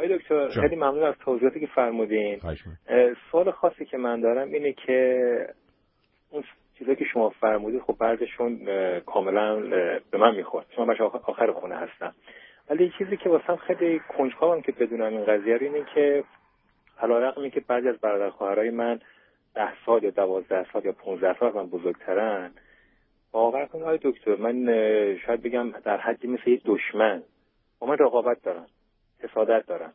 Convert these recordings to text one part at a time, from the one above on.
آقای دکتر خیلی ممنون از توضیحاتی که فرمودین. سوال خاصی که من دارم اینه که اون چیزایی که شما فرمودید خب بعضشون کاملا به من میخورد، شما بچه آخر خونه هستم، ولی یه چیزی که واسم خیلی کنجکاوم که بدونم این قضیه رو اینه که علیرغم اینکه بعضی از برادر خواهرای من 10 سال یا 12 سال یا 15 سال من بزرگترن، باور کنید آقای دکتر من شاید بگم در حدی مثل یک دشمن با من رقابت دارن، حسادت دارن.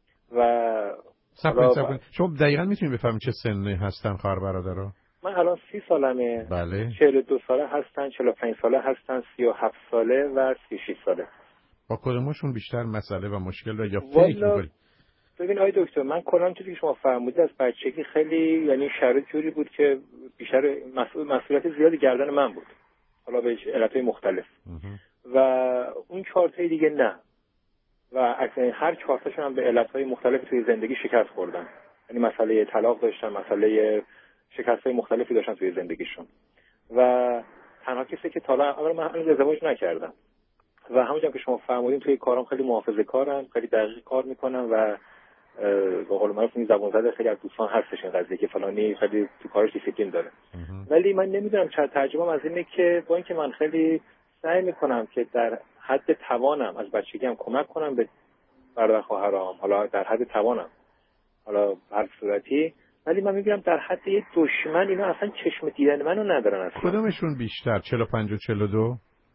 و شما دقیقاً میتونید بفهمید چه سنی هستن خواهر برادرها؟ من الان 30 سالمه. بله. 42 ساله هستن، 45 ساله هستن، 37 ساله و 36 ساله. با کدومشون بیشتر مسئله و مشکل داره یا فکر می‌کنید؟ ببین آقای دکتر من کلا چیزی که شما فرمودید از بچگی خیلی یعنی شرایط جوری بود که بیشتر مسئولیت زیادی گردن من بود، حالا به علتهای مختلف. و اون 4 تا دیگه نه، و اصلا هر 4 تاشون هم به علتهای مختلف توی زندگی شکست خوردن. یعنی مسئله طلاق داشتن، مسئله شکست‌های مختلفی داشتن توی زندگیشون. و تنها کسی که اولا من هنوز ازدواج نکردم و همونجوری که شما فرمودین توی کارام خیلی محافظه‌کارم، خیلی دقیق کار میکنم و به قول معروف این زبان زده خیلی از دوستان هستش این قضیه که فلانی خیلی تو کارش دیسیپلین داره. ولی من نمیدونم چه ترجمه‌ام از اینه که با اینکه من خیلی سعی میکنم که در حد توانم از بچگیم کمک کنم به برادر خواهرام، حالا در حد توانم، حالا هر صورتی، ولی من میگم در حد یه دشمن اینا اصلا چشم دیدن منو ندارن اصلا. کدومشون بیشتر 45 و 42؟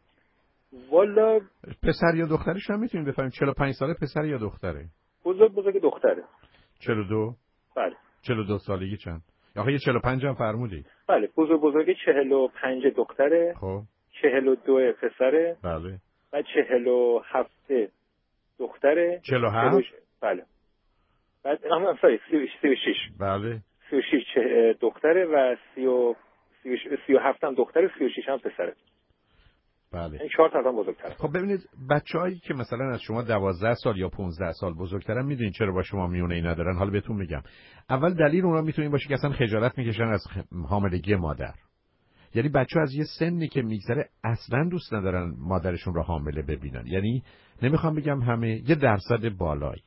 والا پسر یا دخترش هم میتونید بفهمید 45 ساله پسر یا دختره؟ بزرگ دختره. 42؟ بله. 42 سالگی چند؟ آخه یه 45 هم فرمودی؟ بله بزرگ 45 دختره. خب 42 پسره. بله. و 47 دختره. 47؟ بله. بعد I'm sorry 36. بله. 36 دختره و 37 هم دختره، 36 هم پسره. بله. این 4 تا هم بزرگتره. خب ببینید بچه‌هایی که مثلا از شما 12 سال یا 15 سال بزرگترن میدونید چرا با شما میونه ای ندارن؟ حالا بهتون میگم. اول دلیل اونها میتونه این باشه که اصلا خجالت میکشن از حاملگی مادر. یعنی بچه‌ها از یه سنی که میگذره اصلا دوست ندارن مادرشون رو حامله ببینن. یعنی نمیخوام بگم همه، یه درصد بالایی.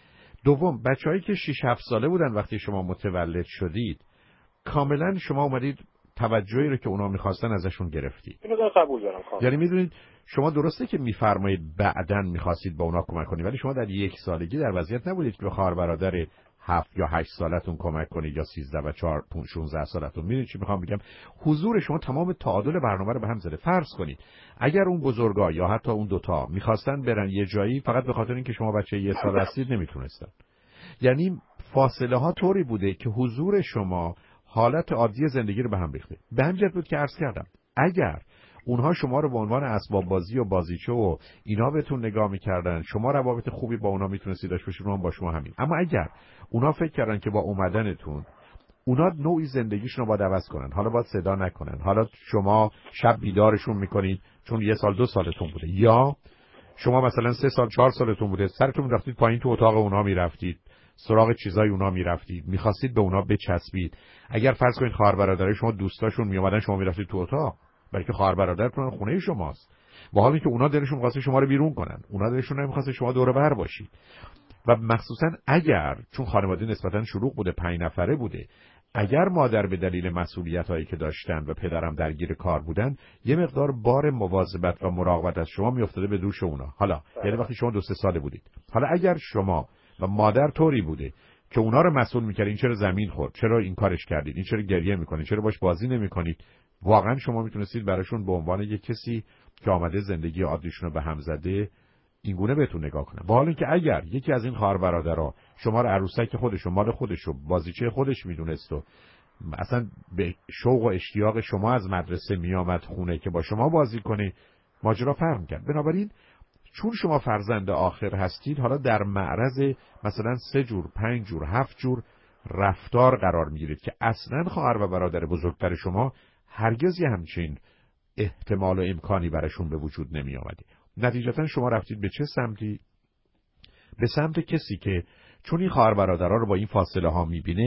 دوم بچه‌هایی که 6 7 ساله بودن وقتی شما متولد شدید، کاملا شما اومدید توجهی رو که اونا می‌خواستن ازشون گرفتید. اینو قبول دارم کاملا. یعنی میدونید شما درسته که میفرمایید بعداً می‌خواستید با اونا کمک کنید، ولی شما در 1 سالگی در وضعیت نبودید که به خواهر برادر 7 یا 8 سالتون کمک کنید یا 13 و 4 16 سالتون. میدونید چی میخوام بگم؟ حضور شما تمام تعادل برنامه رو به هم زده. فرض کنید اگر اون بزرگا یا حتی اون دوتا میخواستن برن یه جایی، فقط به خاطر اینکه شما بچه 1 سال هستید نمیتونستن. یعنی فاصله ها طوری بوده که حضور شما حالت عادی زندگی رو به هم ریخته. به همین جهت بود که عرض کردم اگر اونها شما رو به عنوان اسباب بازی و بازیچه و اینا بهتون نگاه می‌کردن، شما روابط خوبی با اونا میتونستید داشته باشید، اونها با شما همین. اما اگر اونها فکر کردن که با اومدنتون اونا نوعی زندگیشون رو باید عوض کنن، حالا باید صدا نکنن، حالا شما شب بیدارشون میکنید چون 1 سال 2 سالتون بوده، یا شما مثلا 3 سال 4 سالتون بوده، سرتون می‌رفتید پایین تو اتاق اونها میرفتید، سراغ چیزای اونها میرفتید، می‌خواستید به اونها بچسبید. اگر فرض کنید خواهر برادرای شما دوستاشون میومدن شما میرفتید تو اتاق، بلکه خواهر برادرتون خونه شماست. با حالی که اونا دلشون می‌خواسته شما رو بیرون کنن، اونا دلشون نمی‌خواسته شما دور و بر باشید. و مخصوصا اگر چون خانواده نسبتاً شلوغ بوده، 5 نفره بوده، اگر مادر به دلیل مسئولیت‌هایی که داشتن و پدرم درگیر کار بودن، یه مقدار بار مواظبت و مراقبت از شما میافتاده به دوش اونا. حالا یعنی وقتی شما 2-3 ساله بودید، حالا اگر شما و مادر طوری بوده که اونا رو مسئول می‌کردین، این چرا زمین خورد، چرا این کارش کردید، این چرا گریه می‌کنید، چرا باش بازی نمی‌کنید، واقعا شما میتونستید براشون به عنوان یک کسی که آمده زندگی عادیشون رو به هم زده اینگونه بهتون نگاه کنه. با حال اینکه اگر یکی از این خواهر برادرها شما رو عروسک خودش و مال خودش و بازیچه خودش میدونست و اصلا به شوق و اشتیاق شما از مدرسه میامد خونه که با شما بازی کنه، ماجرا فرق می‌کرد. بنابراین چون شما فرزند آخر هستید، حالا در معرض مثلا 3 جور 5 جور 7 جور رفتار قرار میگیرید که اصلا خواهر و برادر بزرگتر شما هرگز همچین احتمال و امکانی براشون به وجود نمی آمده. نتیجتا شما رفتید به چه سمتی؟ به سمت کسی که چون این خواهر برادرها رو با این فاصله ها میبینه،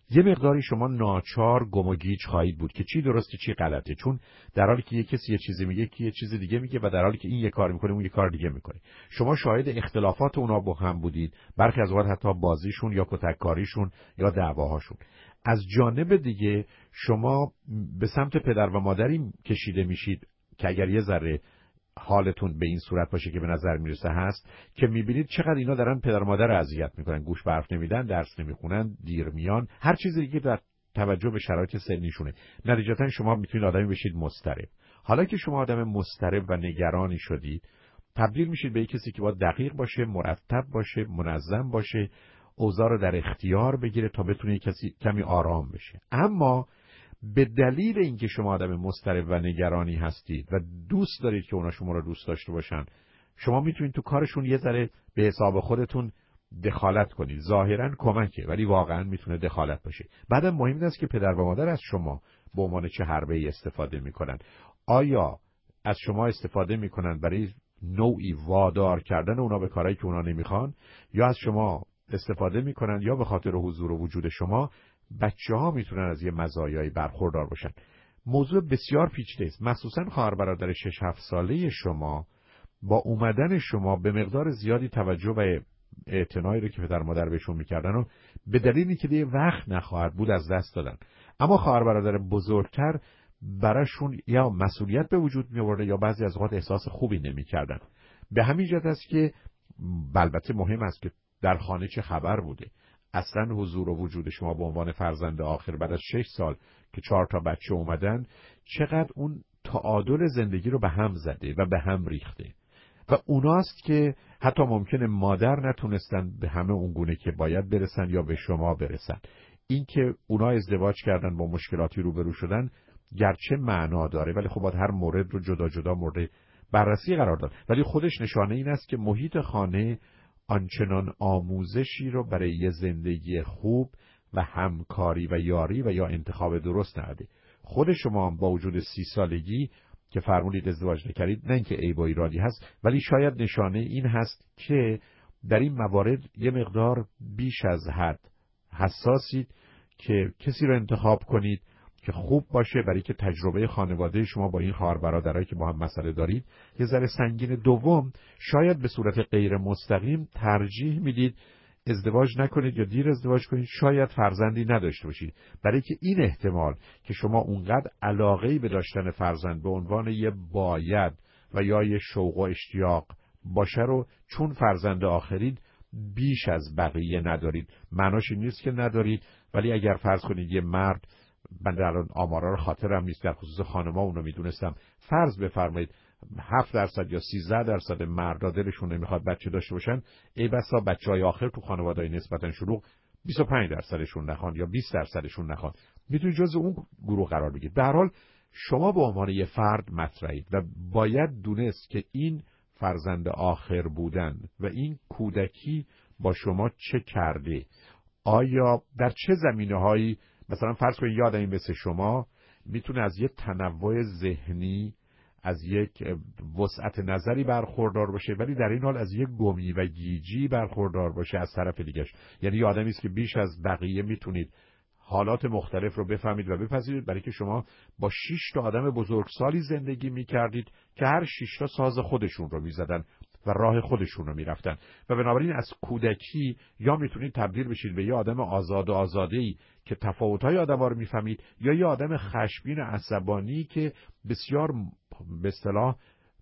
یه مقداری شما ناچار گم و گیج خواهید بود که چی درسته چی غلطه، چون در حالی که یه کسی یه چیزی میگه که یه چیز دیگه میگه و در حالی که این یه کار میکنه اون یه کار دیگه میکنه. شما شاهد اختلافات اونا با هم بودید، برخی از اوقات حتی بازیشون یا کتککاریشون یا دعواهاشون. از جانب دیگه شما به سمت پدر و مادری کشیده میشید که اگر یه ذره حالتون به این صورت باشه که به نظر میرسه هست، که میبینید چقدر اینا دارن پدر و مادر رو اذیت میکنن، گوش به حرف نمیدن، درس نمیخونن، دیر میان، هر چیزی دیگه در توجه به شرایط سنیشونه. نتیجتا شما میتونید آدمی بشید مضطرب. حالا که شما آدم مضطرب و نگرانی شدید، تبدیل میشید به کسی که باید دقیق باشه، مرتب باشه، منظم باشه، اوضاع رو در اختیار بگیره تا بتونه کمی آرام بشه. اما به دلیل اینکه شما آدم مضطرب و نگرانی هستید و دوست دارید که اونا شما رو دوست داشته باشن، شما میتونید تو کارشون یه ذره به حساب خودتون دخالت کنید. ظاهراً کمکه ولی واقعاً میتونه دخالت باشه. بعدم مهم است که پدر و مادر از شما به عنوان چه حربه‌ای استفاده میکنن. آیا از شما استفاده میکنن برای نوعی وادار کردن اونا به کارهایی که اونا نمیخوان، یا از شما استفاده میکنن یا به خاطر حضور و وجود شما بچه‌ها میتونن از یه مزایایی برخوردار باشن. موضوع بسیار پیچیده است. مخصوصاً خواهر برادر 6-7 ساله شما با اومدن شما به مقدار زیادی توجه و اعتنایی رو که پدر مادر بهشون میکردن و به دلیلی که دیگه وقت نخواهد بود از دست دادن. اما خواهر برادر بزرگتر براشون یا مسئولیت به وجود می آورده یا بعضی از اوقات احساس خوبی نمیکردن. به همین جهت است که البته مهم است که در خانه چه خبر بوده. اصلا حضور و وجود شما به عنوان فرزند آخر بعد از 6 سال که 4 تا بچه اومدن چقدر اون تعادل زندگی رو به هم زده و به هم ریخته. و اوناست که حتی ممکنه مادر نتونستن به همه اون گونه که باید برسن یا به شما برسن. این که اونا ازدواج کردن با مشکلاتی روبرو شدن گرچه معنا داره، ولی خب باید هر مورد رو جدا جدا مورد بررسی قرار داد. ولی خودش نشانه این است که محیط خانه آنچنان آموزشی رو برای یه زندگی خوب و همکاری و یاری و یا انتخاب درست نده. خود شما با وجود 30 سالگی که فرمودید ازدواج نکردید، نه اینکه عیب و ایرادی هست، ولی شاید نشانه این هست که در این موارد یه مقدار بیش از حد حساسید که کسی رو انتخاب کنید که خوب باشه، برای که تجربه خانواده شما با این خواهر برادرایی که با هم مسئله دارید یه ذره سنگین. دوم، شاید به صورت غیر مستقیم ترجیح میدید ازدواج نکنید یا دیر ازدواج کنید، شاید فرزندی نداشته باشید، برای که این احتمال که شما اونقدر علاقه‌ای به داشتن فرزند به عنوان یه باید و یا یه شوق و اشتیاق باشه رو چون فرزند آخرید بیش از بقیه ندارید. معناش این نیست که ندارید، ولی اگر فرض کنید یه مرد، من الان آمارا رو خاطرم نیست، در خصوص خانم‌ها اونو میدونستم، فرض بفرمایید 7% یا 13% مردا دلشون نمیخواد بچه داشته باشن، ای بسا بچهای آخر تو خانواده‌های نسبتاً شلوغ 25%شون نخوان یا 20%شون نخوان، میتونید جز اون گروه قرار بگیرید. به هر حال شما به عنوان یه فرد مطرحید و باید دونست که این فرزند آخر بودن و این کودکی با شما چه کرده. آیا در چه زمینه‌هایی، مثلا فرض کنید یه آدمی مثل شما میتونه از یک تنوع ذهنی، از یک وسعت نظری برخوردار باشه، ولی در این حال از یک گمی و گیجی برخوردار باشه از طرف دیگه‌اش. یعنی یه آدمی است که بیش از بقیه میتونید حالات مختلف رو بفهمید و بپذیرید، برای که شما با 6 تا آدم بزرگسالی زندگی میکردید که هر 6 تا ساز خودشون رو میزدن و راه خودشون رو میرفتن و بنابراین از کودکی یا میتونید تبدیل بشید به یه آدم آزاد و آزاده‌ای که تفاوت‌های آدم‌ها رو میفهمید، یا یه آدم خشمگین عصبانی که بسیار به اصطلاح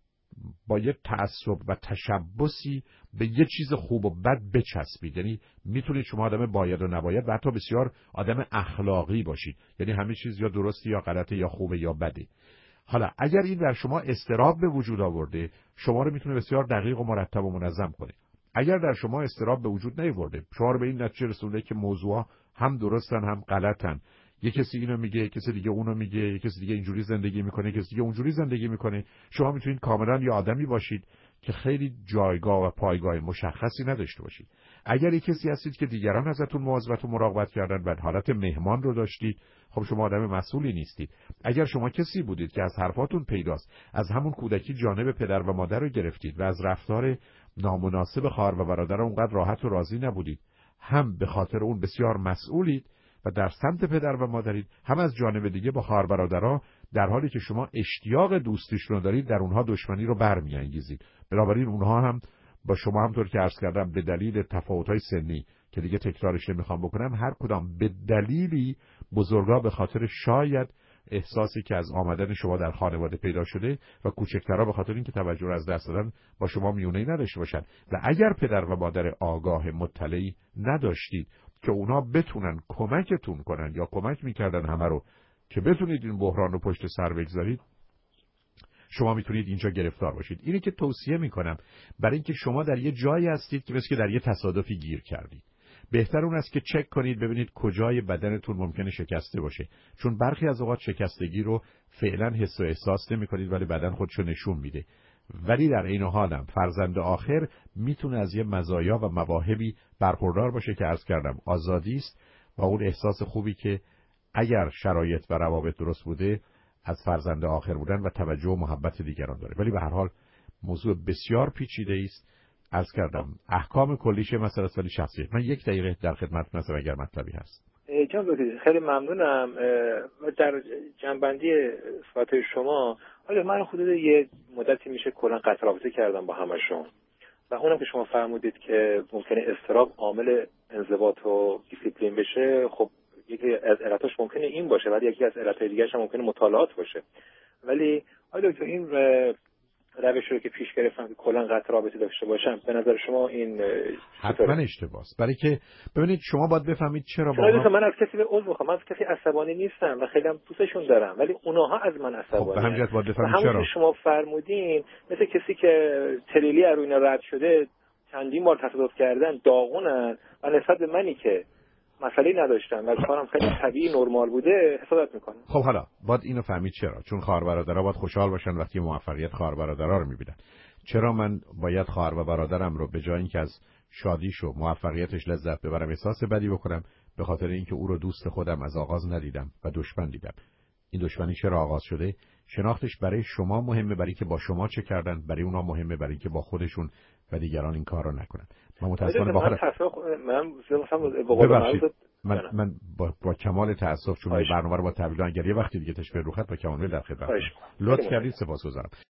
با یه تعصب و تشبثی به یه چیز خوب و بد بچسبید. یعنی میتونید شما آدم باید و نباید و حتی بسیار آدم اخلاقی باشید، یعنی همه چیز یا درسته یا غلطه یا خوبه یا بده. حالا اگر این در شما اضطراب به وجود آورده، شما رو میتونه بسیار دقیق و مرتب و منظم کنه. اگر در شما اضطراب به وجود نیاورده، شما رو به این نتیجه رسونده که موضوعا هم درستن هم غلطن، یک کسی اینو میگه، یک کسی دیگه اونو میگه، یک کسی دیگه اینجوری زندگی میکنه، یک کسی دیگه اونجوری زندگی میکنه، شما میتونید کاملا یه آدمی باشید که خیلی جایگاه و پایگاه مشخصی نداشته باشید. اگر یک کسی هستید که دیگران ازتون مواظبت و مراقبت کردن و حالت مهمان رو داشتید، خب شما آدم مسئولی نیستید. اگر شما کسی بودید که از حرفاتون پیداست از همون کودکی جانب پدر و مادر رو گرفتید و از رفتار نامناسب خواهر و برادر اونقدر راحت و راضی نبودید، هم به خاطر اون بسیار مسئولید و در سمت پدر و مادرید، هم از جانب دیگه با خواهر برادرها در حالی که شما اشتیاق دوستیشون رو دارید، در اونها دشمنی رو برمی‌انگیزید. بنابراین اونها هم با شما همطور که عرض کردم به دلیل تفاوت‌های سنی که دیگه تکرارش نمیخوام بکنم، هر کدام به دلیلی، بزرگا به خاطر شاید احساسی که از آمدن شما در خانواده پیدا شده و کوچکترها به خاطر اینکه توجه رو از دست دادن با شما میونه‌ای نداشته باشن. و اگر پدر و مادر آگاه مطلعی نداشتید که اونا بتونن کمکتون کنن یا کمک میکردن همه رو که بتونید این بحران رو پشت سر بگذارید، شما میتونید اینجا گرفتار باشید. اینی که توصیه میکنم برای اینکه شما در یه جایی هستید که مثل که در یه تصادفی گیر کردید، بهتر اون است که چک کنید ببینید کجای بدنتون ممکنه شکسته باشه، چون برخی از اوقات شکستگی رو فعلا حس و احساس نمی‌کنید ولی بدن خودشو نشون میده. ولی در این حالم فرزند آخر میتونه از یه مزایا و مواهبی برخوردار باشه که عرض کردم آزادی است و اون احساس خوبی که اگر شرایط و روابط درست بوده از فرزند آخر بودن و توجه و محبت دیگران داره. ولی به هر حال موضوع بسیار پیچیده است. عرض کردم احکام کلیشه مسئله ولی شخصیت. من 1 دقیقه در خدمتتون هستم اگر مطلبی هست. جناب دکتر خیلی ممنونم. در جنبندی صحبت شما، حالا من حدود یه مدتی میشه کلا قطع رابطه کردم با همشون و اونم که شما فرمودید که ممکنه اضطراب عامل انضباط و دیسیپلین بشه، خب یکی از علتاش ممکنه این باشه، ولی یکی از علتهای دیگه‌اش هم ممکنه مطالعات باشه. ولی آیا دکتر این روش رو که پیش گرفتم که کلا قطع رابطه داشته باشم، به نظر شما این حتما اشتباهه؟ برای که ببینید شما باید بفهمید چرا با من از کسی به عضو میخوام، من از کسی عصبانی نیستم و خیلی هم دوستشون دارم، ولی اونها از من عصبانی. خب به همین جهت باید بفهمید چرا. همون شما فرمودین مثل کسی که تریلی از روی رد شده چندین بار تصادف کردن داغونن و نسبت به منی که مسئله نداشتم و کارم خیلی طبیعی نرمال بوده حسادت میکنم. خب حالا باید اینو فهمید چرا، چون خواهر برادرها باید خوشحال باشن وقتی موفقیت خواهر برادرها رو میبینن. چرا من باید خواهر و برادرم رو به جای اینکه از شادیش و موفقیتش لذت ببرم احساس بدی بکنم؟ به خاطر اینکه او رو دوست خودم از آغاز ندیدم و دشمن دیدم. این دشمنی چرا آغاز شده؟ شناختش برای شما مهمه، برای که با شما چه کردن، برای اونا مهمه، برای که با خودشون و دیگران این کار رو نکنن. من متاسفانه من با کمال تأسف چون برنامه رو با تحویل انگاری وقتی دیگه تشبیه رو خط با کمال در خدمت. لطف کردید، سپاسگزارم.